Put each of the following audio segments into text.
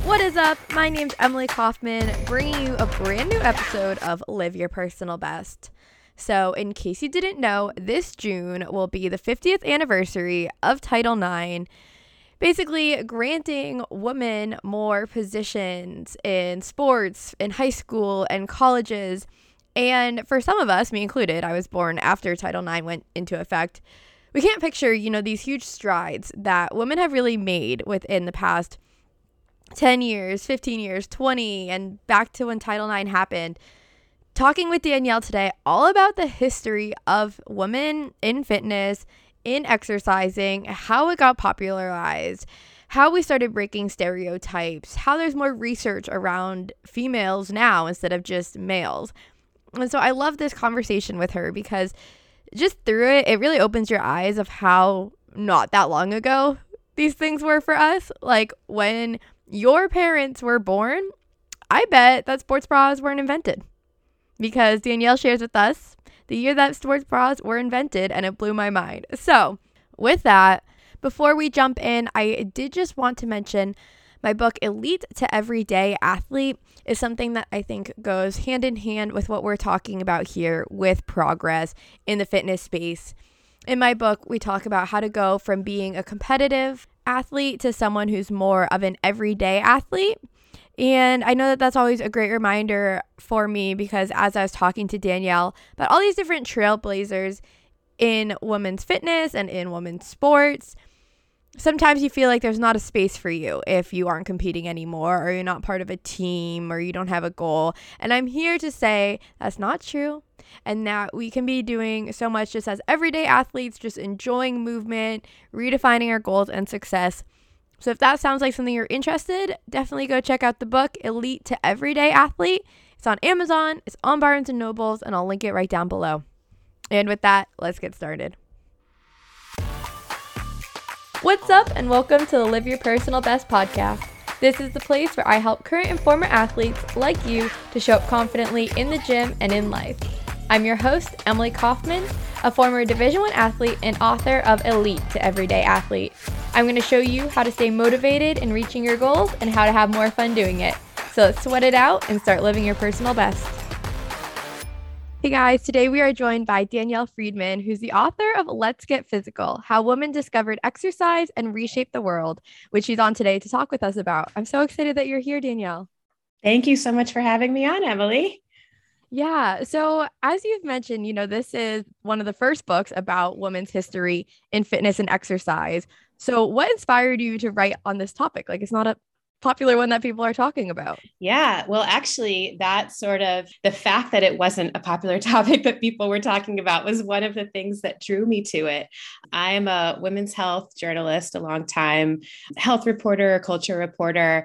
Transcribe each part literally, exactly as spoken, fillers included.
What is up? My name's Emily Kaufman, bringing you a brand new episode of Live Your Personal Best. So, in case you didn't know, this June will be the fiftieth anniversary of Title nine, basically granting women more positions in sports, in high school, and colleges. And for some of us, me included, I was born after Title nine went into effect. We can't picture, you know, these huge strides that women have really made within the past ten years, fifteen years, twenty, and back to when Title nine happened. Talking with Danielle today all about the history of women in fitness, in exercising, how it got popularized, how we started breaking stereotypes, how there's more research around females now instead of just males. And so I love this conversation with her because just through it, it really opens your eyes of how not that long ago these things were for us. Like when your parents were born, I bet that sports bras weren't invented, because Danielle shares with us the year that sports bras were invented, and it blew my mind. So with that, before we jump in, I did just want to mention my book, Elite to Everyday Athlete, is something that I think goes hand in hand with what we're talking about here with progress in the fitness space. In my book, we talk about how to go from being a competitive athlete to someone who's more of an everyday athlete. And I know that that's always a great reminder for me, because as I was talking to Danielle about all these different trailblazers in women's fitness and in women's sports, sometimes you feel like there's not a space for you if you aren't competing anymore, or you're not part of a team, or you don't have a goal. And I'm here to say that's not true, and that we can be doing so much just as everyday athletes, just enjoying movement, redefining our goals and success. So if that sounds like something you're interested, definitely go check out the book, Elite to Everyday Athlete. It's on Amazon, it's on Barnes and Nobles, and I'll link it right down below. And with that, let's get started. What's up, and welcome to the Live Your Personal Best podcast. This is the place where I help current and former athletes like you to show up confidently in the gym and in life. I'm your host, Emily Kaufman, a former Division one athlete and author of Elite to Everyday Athlete. I'm going to show you how to stay motivated in reaching your goals and how to have more fun doing it. So let's sweat it out and start living your personal best. Hey guys, today we are joined by Danielle Friedman, who's the author of Let's Get Physical, How Women Discovered Exercise and Reshaped the World, which she's on today to talk with us about. I'm so excited that you're here, Danielle. Thank you so much for having me on, Emily. Yeah. So as you've mentioned, you know, this is one of the first books about women's history in fitness and exercise. So what inspired you to write on this topic? Like, it's not a popular one that people are talking about. Yeah, well, actually, that sort of the fact that it wasn't a popular topic that people were talking about was one of the things that drew me to it. I'm a women's health journalist, a long time health reporter, culture reporter.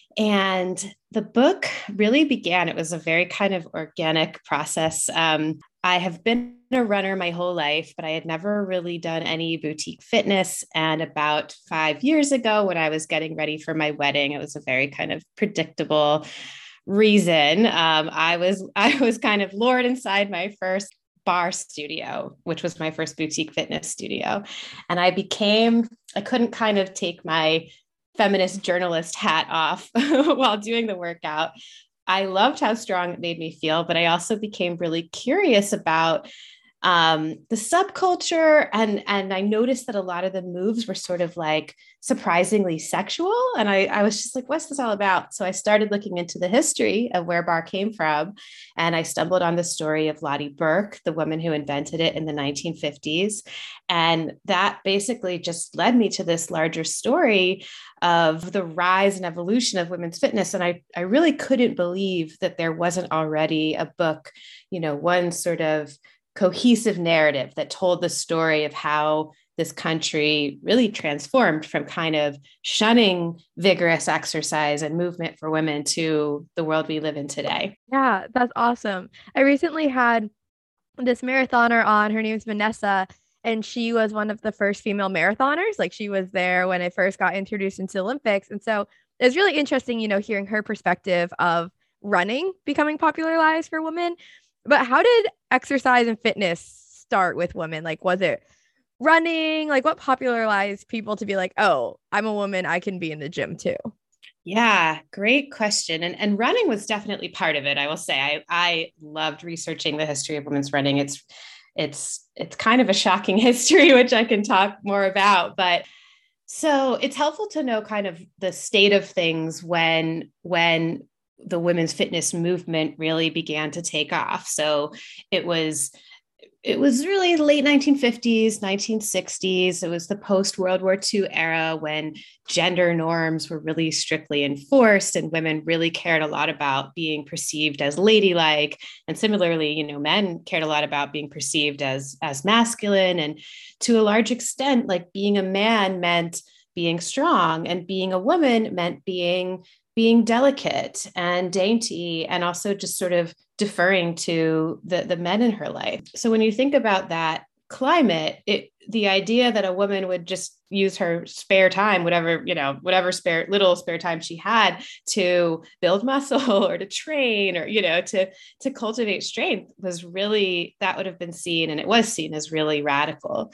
And the book really began, it was a very kind of organic process. Um, I have been a runner my whole life, but I had never really done any boutique fitness. And about five years ago, when I was getting ready for my wedding, it was a very kind of predictable reason. Um, I was I was kind of lured inside my first barre studio, which was my first boutique fitness studio. And I became, I couldn't kind of take my feminist journalist hat off while doing the workout. I loved how strong it made me feel, but I also became really curious about um, the subculture. And, and I noticed that a lot of the moves were sort of like surprisingly sexual. And I, I was just like, what's this all about? So I started looking into the history of where barre came from. And I stumbled on the story of Lottie Burke, the woman who invented it in the nineteen fifties. And that basically just led me to this larger story of the rise and evolution of women's fitness. And I, I really couldn't believe that there wasn't already a book, you know, one sort of cohesive narrative that told the story of how this country really transformed from kind of shunning vigorous exercise and movement for women to the world we live in today. Yeah, that's awesome. I recently had this marathoner on. Her name is Vanessa, and she was one of the first female marathoners. Like, she was there when it first got introduced into the Olympics. And so it's really interesting, you know, hearing her perspective of running becoming popularized for women. But how did exercise and fitness start with women? Like, was it running? Like, what popularized people to be like, oh, I'm a woman, I can be in the gym too? Yeah, great question. And and running was definitely part of it. I will say I I loved researching the history of women's running. It's it's it's kind of a shocking history, which I can talk more about. But so it's helpful to know kind of the state of things when when the women's fitness movement really began to take off. So it was it was really the late nineteen fifties, nineteen sixties. It was the post World War two era when gender norms were really strictly enforced and women really cared a lot about being perceived as ladylike. And similarly, you know, men cared a lot about being perceived as, as masculine. And to a large extent, like being a man meant being strong, and being a woman meant being being delicate and dainty, and also just sort of deferring to the, the men in her life. So when you think about that climate, it the idea that a woman would just use her spare time, whatever, you know, whatever spare little spare time she had, to build muscle or to train or, you know, to to cultivate strength was really, that would have been seen, and it was seen as really radical.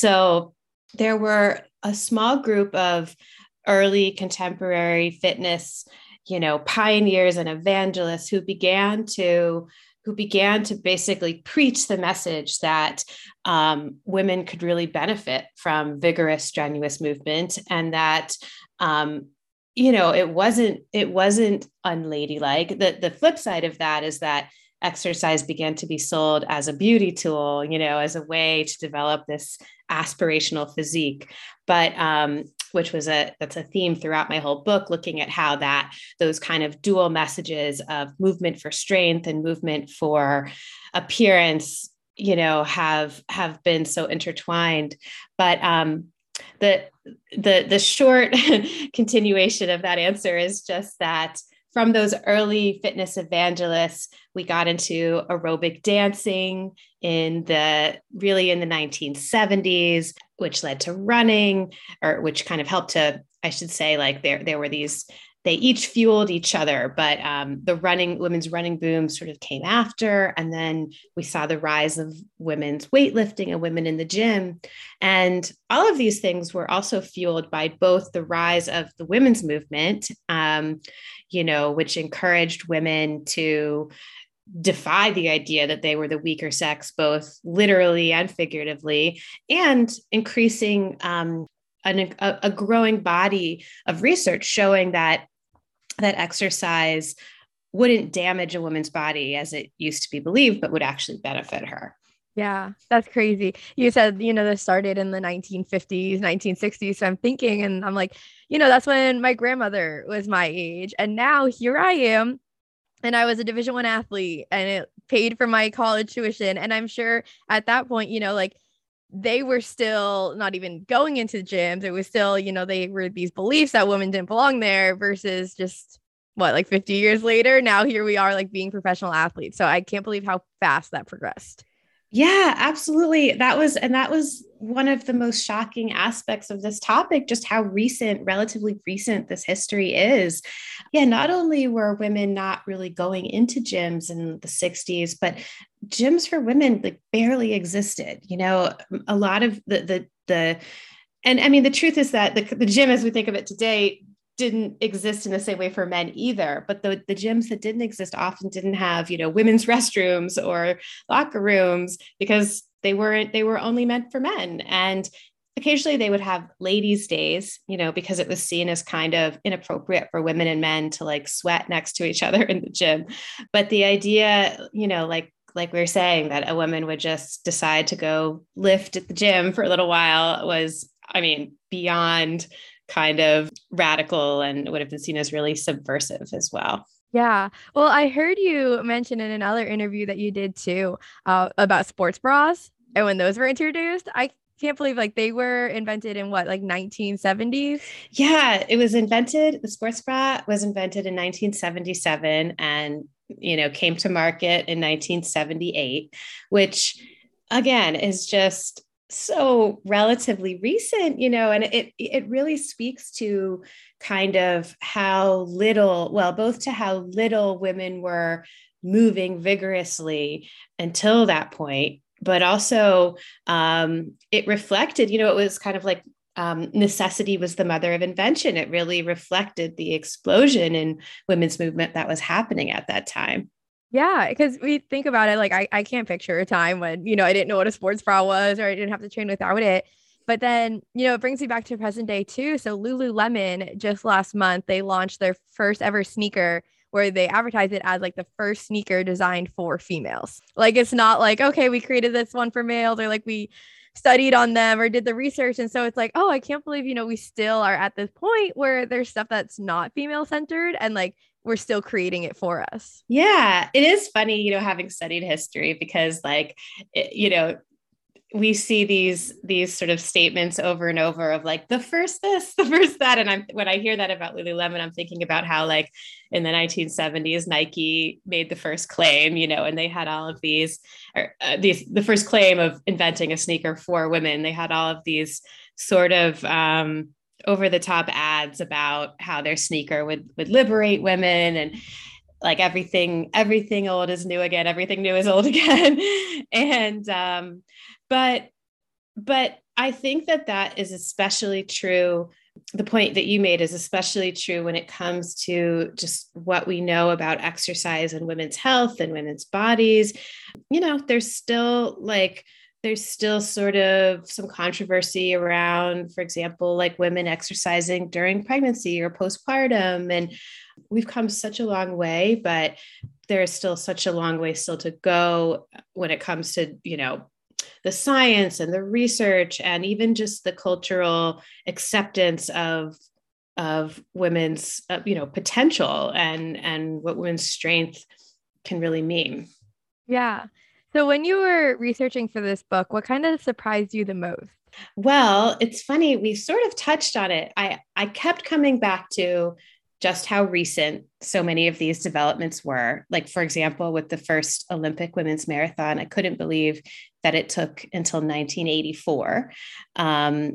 So there were a small group of early contemporary fitness, you know, pioneers and evangelists who began to who began to basically preach the message that um, women could really benefit from vigorous, strenuous movement, and that um, you know, it wasn't it wasn't unladylike. The the flip side of that is that exercise began to be sold as a beauty tool, you know, as a way to develop this aspirational physique. But um, which was a that's a theme throughout my whole book, looking at how that those kind of dual messages of movement for strength and movement for appearance, you know, have have been so intertwined. But um, the the the short continuation of that answer is just that from those early fitness evangelists, we got into aerobic dancing in the really in the nineteen seventies, which led to running, or which kind of helped to, I should say, like there, there were these, they each fueled each other, but um, the running, women's running boom sort of came after. And then we saw the rise of women's weightlifting and women in the gym. And all of these things were also fueled by both the rise of the women's movement, um, you know, which encouraged women to defy the idea that they were the weaker sex, both literally and figuratively, and increasing um, an, a, a growing body of research showing that that exercise wouldn't damage a woman's body as it used to be believed, but would actually benefit her. Yeah, that's crazy. You said, you know, this started in the nineteen fifties, nineteen sixties. So I'm thinking, and I'm like, you know, that's when my grandmother was my age. And now here I am. And I was a Division One athlete, and it paid for my college tuition. And I'm sure at that point, you know, like they were still not even going into gyms. It was still, you know, they were these beliefs that women didn't belong there, versus just what, like fifty years later, now here we are, like being professional athletes. So I can't believe how fast that progressed. Yeah, absolutely. That was, and that was one of the most shocking aspects of this topic, just how recent, relatively recent this history is. Yeah, not only were women not really going into gyms in the sixties, but gyms for women like barely existed. You know, a lot of the, the, the, and I mean, the truth is that the, the gym as we think of it today didn't exist in the same way for men either. But the, the gyms that didn't exist often didn't have, you know, women's restrooms or locker rooms, because they weren't, they were only meant for men. And occasionally they would have ladies' days, you know, because it was seen as kind of inappropriate for women and men to like sweat next to each other in the gym. But the idea, you know, like like we were saying, that a woman would just decide to go lift at the gym for a little while was, I mean, beyond kind of radical, and would have been seen as really subversive as well. Yeah. Well, I heard you mention in another interview that you did too, uh, about sports bras and when those were introduced. I can't believe like they were invented in what, like nineteen seventies? Yeah, it was invented, the sports bra was invented in nineteen seventy-seven, and, you know, came to market in nineteen seventy-eight, which again is just so relatively recent, you know, and it it really speaks to kind of how little, well, both to how little women were moving vigorously until that point, but also um, it reflected, you know, it was kind of like um, necessity was the mother of invention. It really reflected the explosion in women's movement that was happening at that time. Yeah, because we think about it, like I, I can't picture a time when, you know, I didn't know what a sports bra was or I didn't have to train without it. But then, you know, it brings me back to present day too. So Lululemon just last month, they launched their first ever sneaker where they advertise it as like the first sneaker designed for females. Like it's not like, okay, we created this one for males or like we studied on them or did the research. And so it's like, oh, I can't believe, you know, we still are at this point where there's stuff that's not female centered and like we're still creating it for us. Yeah, it is funny, you know, having studied history because like, it, you know, we see these these sort of statements over and over of like the first this, the first that. And I'm when I hear that about Lululemon, I'm thinking about how like in the nineteen seventies, Nike made the first claim, you know, and they had all of these, or uh, these the first claim of inventing a sneaker for women. They had all of these sort of um, over the top ads about how their sneaker would would liberate women and like everything everything old is new again, everything new is old again. and um but but I think that that is especially true. The point that you made is especially true when it comes to just what we know about exercise and women's health and women's bodies. You know, there's still like there's still sort of some controversy around, for example, like women exercising during pregnancy or postpartum. And we've come such a long way, but there's still such a long way still to go when it comes to, you know, the science and the research and even just the cultural acceptance of of women's, uh, you know, potential and and what women's strength can really mean. Yeah. So when you were researching for this book, what kind of surprised you the most? Well, it's funny, we sort of touched on it. I I kept coming back to just how recent so many of these developments were. Like, for example, with the first Olympic women's marathon, I couldn't believe that it took until nineteen eighty-four um,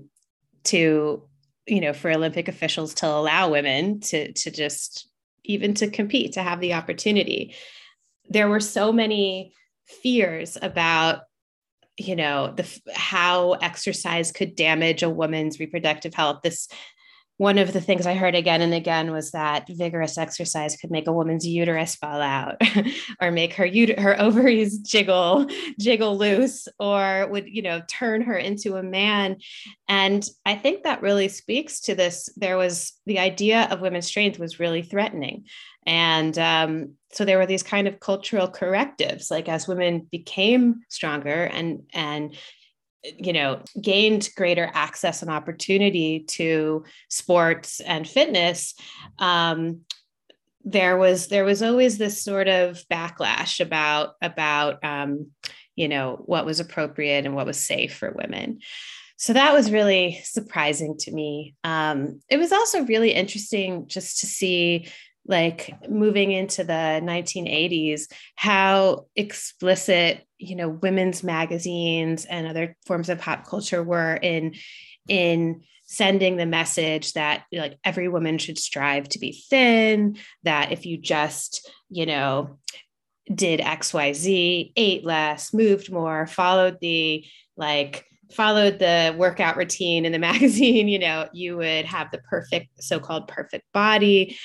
to, you know, for Olympic officials to allow women to, to just even to compete, to have the opportunity. There were so many fears about, you know, the how exercise could damage a woman's reproductive health. This One of the things I heard again and again was that vigorous exercise could make a woman's uterus fall out or make her ut- her ovaries jiggle jiggle loose or would, you know, turn her into a man. And I think that really speaks to this. There was the idea of women's strength was really threatening. And um, so there were these kind of cultural correctives, like as women became stronger and and you know, gained greater access and opportunity to sports and fitness, um, there was there was always this sort of backlash about about um, you know, what was appropriate and what was safe for women. So that was really surprising to me. Um, it was also really interesting just to see, like moving into the nineteen eighties, how explicit, you know, women's magazines and other forms of pop culture were in, in sending the message that like every woman should strive to be thin, that if you just, you know, did X Y Z, ate less, moved more, followed the like followed the workout routine in the magazine, you know, you would have the perfect, so-called perfect body.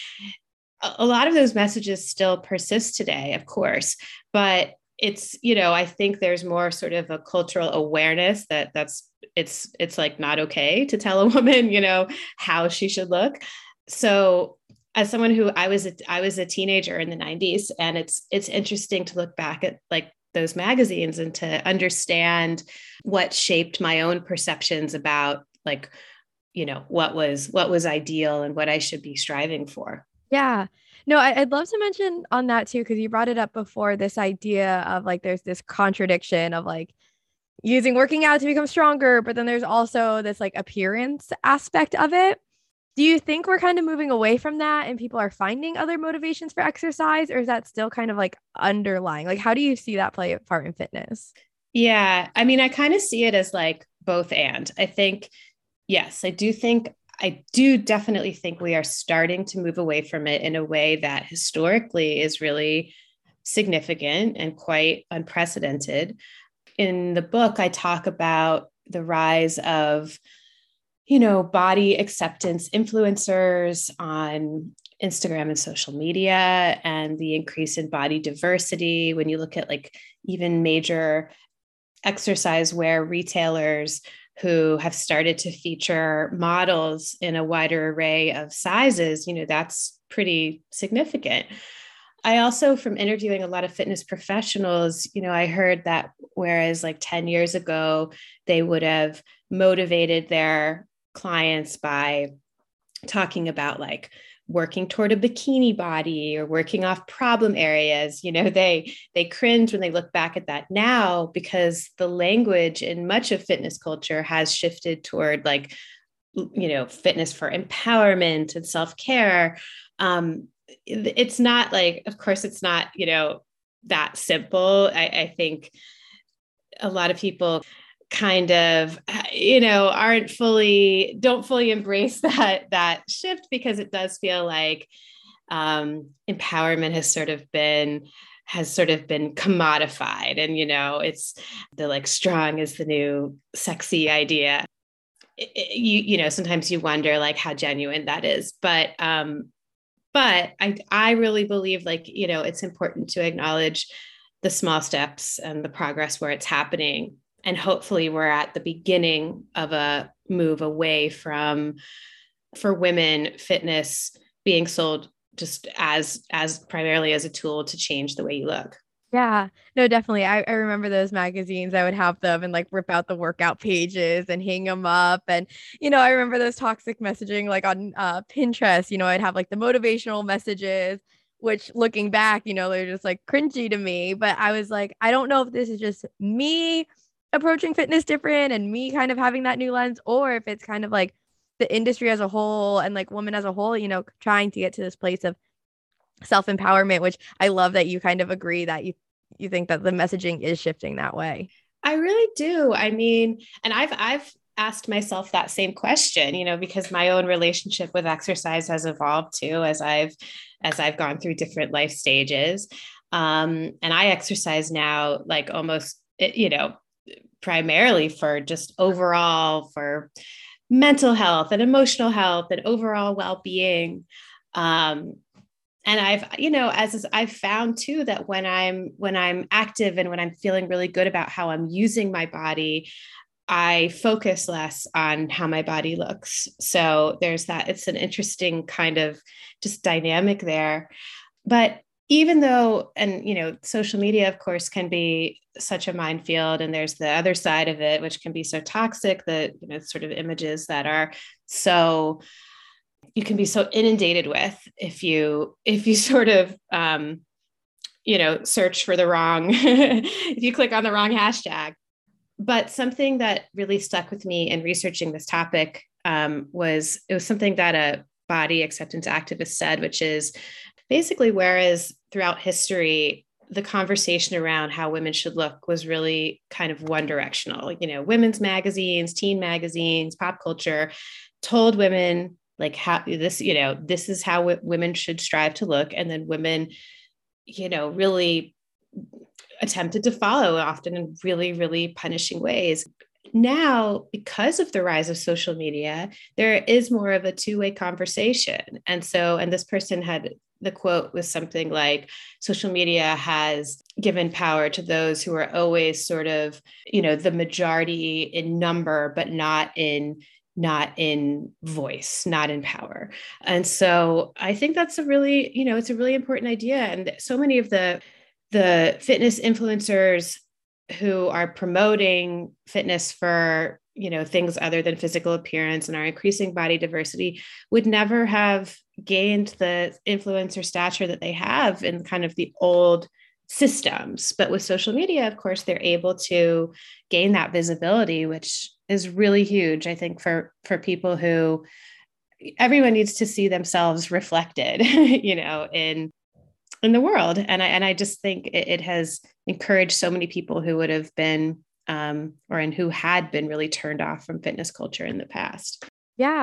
A lot of those messages still persist today, of course, but it's, you know, I think there's more sort of a cultural awareness that that's, it's, it's like not okay to tell a woman, you know, how she should look. So as someone who I was, a, I was a teenager in the nineties, and it's, it's interesting to look back at like those magazines and to understand what shaped my own perceptions about like, you know, what was, what was ideal and what I should be striving for. Yeah. No, I, I'd love to mention on that too, because you brought it up before, this idea of like there's this contradiction of like using working out to become stronger, but then there's also this like appearance aspect of it. Do you think we're kind of moving away from that and people are finding other motivations for exercise, or is that still kind of like underlying? Like, how do you see that play a part in fitness? Yeah. I mean, I kind of see it as like both and. I think, yes, I do think I do definitely think we are starting to move away from it in a way that historically is really significant and quite unprecedented. In the book, I talk about the rise of, you know, body acceptance influencers on Instagram and social media, and the increase in body diversity. When you look at like even major exercise wear retailers who have started to feature models in a wider array of sizes, you know, that's pretty significant. I also, from interviewing a lot of fitness professionals, you know, I heard that whereas like ten years ago, they would have motivated their clients by talking about like working toward a bikini body or working off problem areas, you know, they they cringe when they look back at that now, because the language in much of fitness culture has shifted toward like, you know, fitness for empowerment and self-care. Um, it's not like, of course, it's not, you know, that simple. I, I think a lot of people kind of, you know, aren't fully, don't fully embrace that, that shift, because it does feel like um, empowerment has sort of been, has sort of been commodified. And, you know, it's the like strong is the new sexy idea. It, it, you, you know, sometimes you wonder like how genuine that is, but, um, but I, I really believe like, you know, it's important to acknowledge the small steps and the progress where it's happening. And hopefully we're at the beginning of a move away from, for women, fitness being sold just as, as primarily as a tool to change the way you look. Yeah, no, definitely. I, I remember those magazines. I would have them and like rip out the workout pages and hang them up. And, you know, I remember those toxic messaging like on uh, Pinterest, you know, I'd have like the motivational messages, which looking back, you know, they're just like cringy to me. But I was like, I don't know if this is just me approaching fitness different and me kind of having that new lens, or if it's kind of like the industry as a whole and like women as a whole, you know, trying to get to this place of self-empowerment, which I love that you kind of agree that you you think that the messaging is shifting that way. I really do. I mean, and I've I've asked myself that same question, you know, because my own relationship with exercise has evolved too as I've as I've gone through different life stages. Um, and I exercise now like almost, you know, primarily for just overall for mental health and emotional health and overall well-being. Um, and I've, you know, as I've found too, that when I'm, when I'm active and when I'm feeling really good about how I'm using my body, I focus less on how my body looks. So there's that, it's an interesting kind of just dynamic there. But even though, and, you know, social media, of course, can be such a minefield, and there's the other side of it, which can be so toxic, that, you know, sort of images that are so, you can be so inundated with if you if you sort of um, you know, search for the wrong if you click on the wrong hashtag. But something that really stuck with me in researching this topic um, was it was something that a body acceptance activist said, which is basically, whereas throughout history the conversation around how women should look was really kind of one directional, you know, women's magazines, teen magazines, pop culture told women like how this, you know, this is how w- women should strive to look. And then women, you know, really attempted to follow, often in really, really punishing ways. Now, because of the rise of social media, there is more of a two-way conversation. And so, and this person had, the quote was something like, social media has given power to those who are always sort of, you know, the majority in number, but not in not in voice, not in power. And so I think that's a really, you know, it's a really important idea. And so many of the, the fitness influencers who are promoting fitness for, you know, things other than physical appearance and are increasing body diversity would never have gained the influence or stature that they have in kind of the old systems. But with social media, of course, they're able to gain that visibility, which is really huge, I think, for, for people who, everyone needs to see themselves reflected, you know, in, in the world. And I, and I just think it, it has encouraged so many people who would have been, um, or and who had been really turned off from fitness culture in the past. Yeah.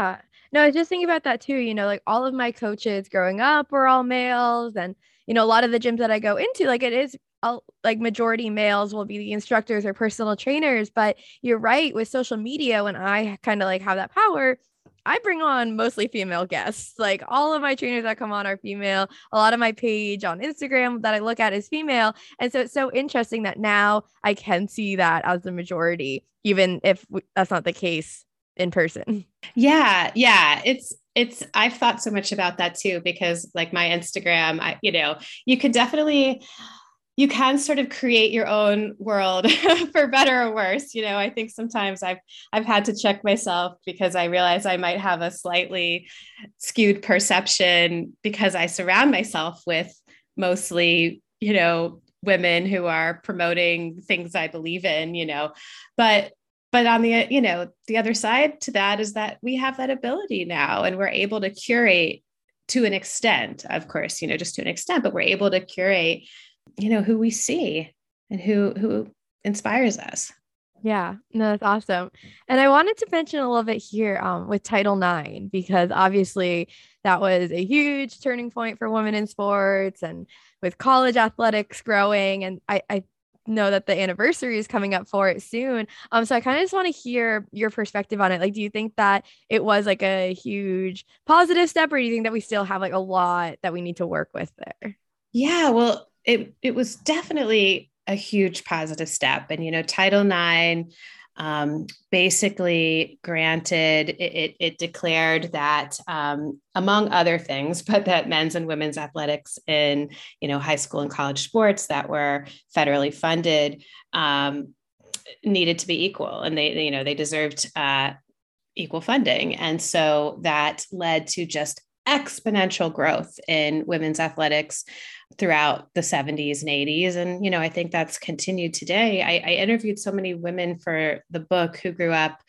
No, I was just thinking about that too. You know, like all of my coaches growing up were all males, and you know, a lot of the gyms that I go into, like it is all like majority males will be the instructors or personal trainers. But you're right, with social media, when I kind of like have that power, I bring on mostly female guests. Like all of my trainers that come on are female. A lot of my page on Instagram that I look at is female. And so it's so interesting that now I can see that as the majority, even if w- that's not the case in person. Yeah, yeah. It's it's I've thought so much about that too, because like my Instagram, I, you know, you could definitely you can sort of create your own world for better or worse. You know, I think sometimes I've I've had to check myself because I realize I might have a slightly skewed perception because I surround myself with mostly, you know, women who are promoting things I believe in, you know. But but on the, you know, the other side to that is that we have that ability now and we're able to curate to an extent, of course, you know, just to an extent, but we're able to curate, you know, who we see and who who inspires us. Yeah, no, that's awesome. And I wanted to mention a little bit here um, with Title nine, because obviously that was a huge turning point for women in sports and with college athletics growing. And I, I know that the anniversary is coming up for it soon. Um, so I kind of just want to hear your perspective on it. Like, do you think that it was like a huge positive step, or do you think that we still have like a lot that we need to work with there? Yeah, well, it it was definitely a huge positive step. And, you know, Title nine um, basically granted, it, it, it declared that, um, among other things, but that men's and women's athletics in, you know, high school and college sports that were federally funded um, needed to be equal. And they, you know, they deserved uh, equal funding. And so that led to just exponential growth in women's athletics throughout the seventies and eighties. And, you know, I think that's continued today. I, I interviewed so many women for the book who grew up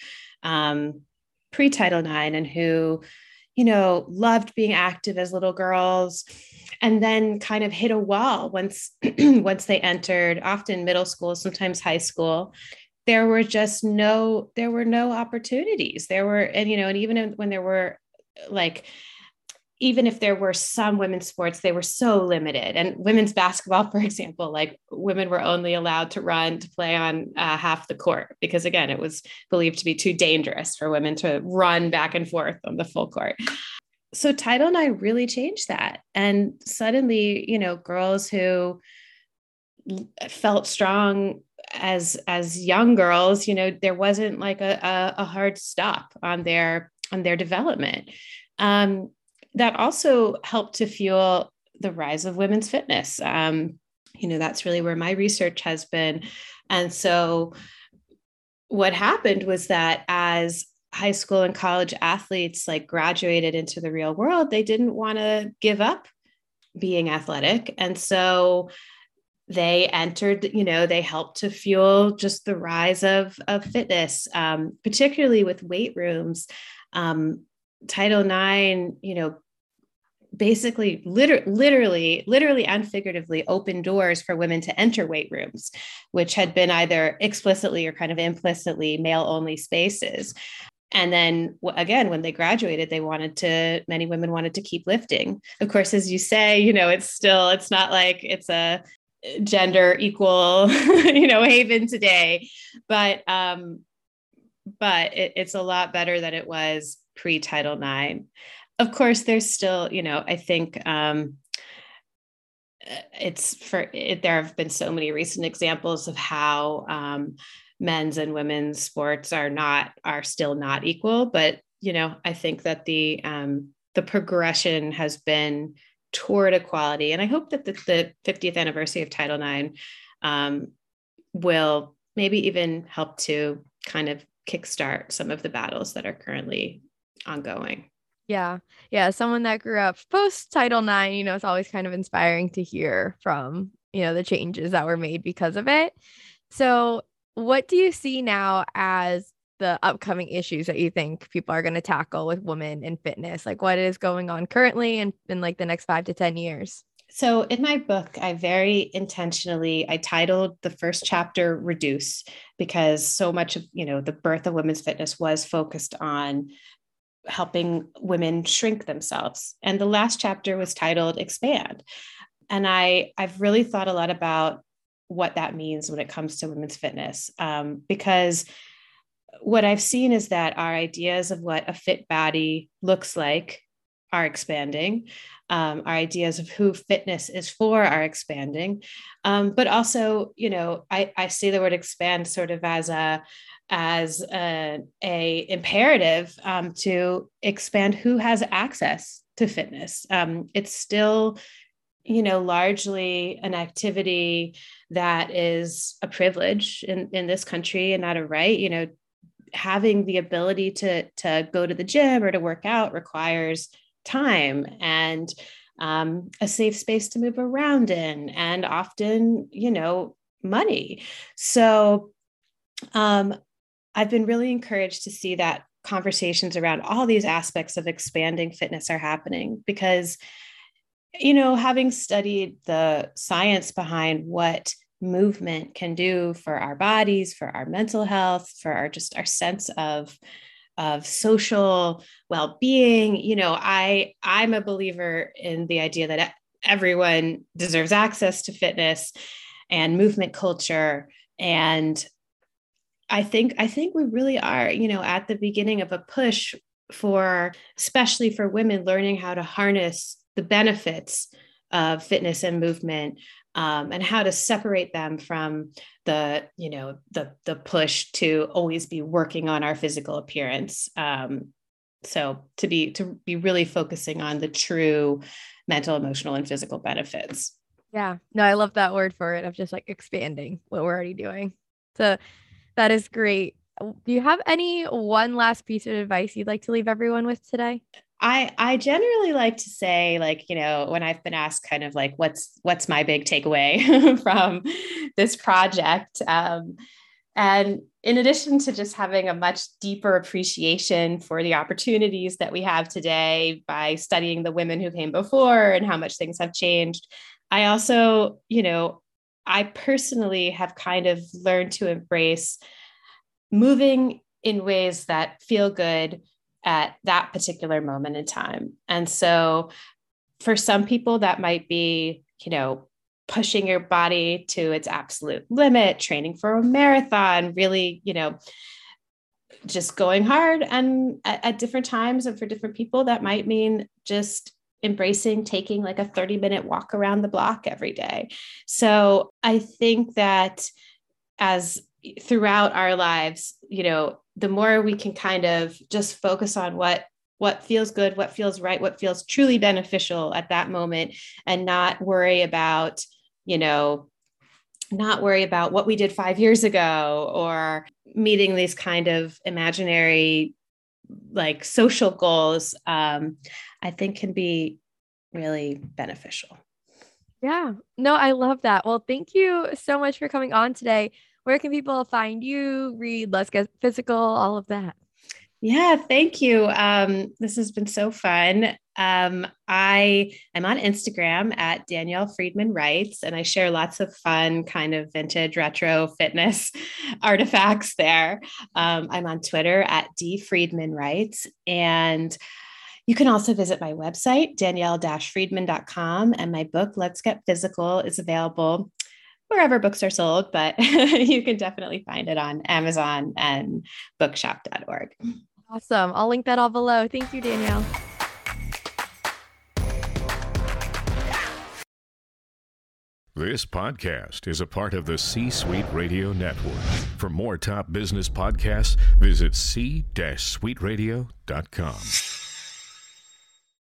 um, pre-Title nine and who, you know, loved being active as little girls and then kind of hit a wall once once they entered often middle school, sometimes high school. There were just no there were no opportunities. There were, and you know, and even when there were like even if there were some women's sports, they were so limited. And women's basketball, for example, like women were only allowed to run to play on uh, half the court because, again, it was believed to be too dangerous for women to run back and forth on the full court. So Title nine really changed that. And suddenly, you know, girls who felt strong as as young girls, you know, there wasn't like a, a, a hard stop on their on their development. Um, that also helped to fuel the rise of women's fitness. Um, you know, that's really where my research has been. And so what happened was that as high school and college athletes like graduated into the real world, they didn't want to give up being athletic. And so they entered, you know, they helped to fuel just the rise of, of fitness, um, particularly with weight rooms. Um, Title nine, you know, basically liter- literally, literally and figuratively opened doors for women to enter weight rooms, which had been either explicitly or kind of implicitly male only spaces. And then again, when they graduated, they wanted to, many women wanted to keep lifting. Of course, as you say, you know, it's still, it's not like it's a gender equal, you know, haven today, but, um, but it, it's a lot better than it was pre-Title nine. Of course, there's still, you know, I think um, it's for it, there have been so many recent examples of how um, men's and women's sports are not are still not equal. But, you know, I think that the um, the progression has been toward equality. And I hope that the, the fiftieth anniversary of Title nine um, will maybe even help to kind of kickstart some of the battles that are currently ongoing. Yeah. Yeah. Someone that grew up post Title nine, you know, it's always kind of inspiring to hear from, you know, the changes that were made because of it. So, what do you see now as the upcoming issues that you think people are going to tackle with women in fitness? Like, what is going on currently and in like the next five to ten years? So in my book, I very intentionally, I titled the first chapter Reduce, because so much of, you know, the birth of women's fitness was focused on helping women shrink themselves. And the last chapter was titled Expand. And I, I've really thought a lot about what that means when it comes to women's fitness, um, because what I've seen is that our ideas of what a fit body looks like are expanding. Um, our ideas of who fitness is for are expanding. Um, but also, you know, I, I say the word expand sort of as a as a, a imperative um, to expand who has access to fitness. Um, it's still, you know, largely an activity that is a privilege in, in this country and not a right. You know, having the ability to, to go to the gym or to work out requires time and um, a safe space to move around in, and often, you know, money. So um, I've been really encouraged to see that conversations around all these aspects of expanding fitness are happening because, you know, having studied the science behind what movement can do for our bodies, for our mental health, for our just our sense of of social well-being, you know, I I'm a believer in the idea that everyone deserves access to fitness and movement culture. And I think I think we really are, you know, at the beginning of a push for, especially for women, learning how to harness the benefits of fitness and movement, um, and how to separate them from the, you know, the the push to always be working on our physical appearance. Um, so to be to be really focusing on the true mental, emotional, and physical benefits. Yeah, no, I love that word for it of just like expanding what we're already doing. So that is great. Do you have any one last piece of advice you'd like to leave everyone with today? I, I generally like to say, like, you know, when I've been asked kind of like, what's, what's my big takeaway from this project? Um, and in addition to just having a much deeper appreciation for the opportunities that we have today by studying the women who came before and how much things have changed, I also, you know, I personally have kind of learned to embrace moving in ways that feel good at that particular moment in time. And so for some people that might be, you know, pushing your body to its absolute limit, training for a marathon, really, you know, just going hard. And at, at different times and for different people, that might mean just embracing taking like a thirty minute walk around the block every day. So I think that as throughout our lives, you know, the more we can kind of just focus on what what feels good, what feels right, what feels truly beneficial at that moment, and not worry about, you know, not worry about what we did five years ago or meeting these kind of imaginary like social goals, um, I think can be really beneficial. Yeah, no, I love that. Well, thank you so much for coming on today. Where can people find you, read Let's Get Physical, all of that? Yeah, thank you. Um, this has been so fun. Um, I am on Instagram at Danielle Friedman Writes, and I share lots of fun kind of vintage retro fitness artifacts there. Um, I'm on Twitter at D Friedman Writes, and you can also visit my website, danielle dash friedman dot com, and my book, Let's Get Physical, is available wherever books are sold, but you can definitely find it on Amazon and bookshop dot org. Awesome. I'll link that all below. Thank you, Danielle. This podcast is a part of the C-Suite Radio Network. For more top business podcasts, visit c suite radio dot com.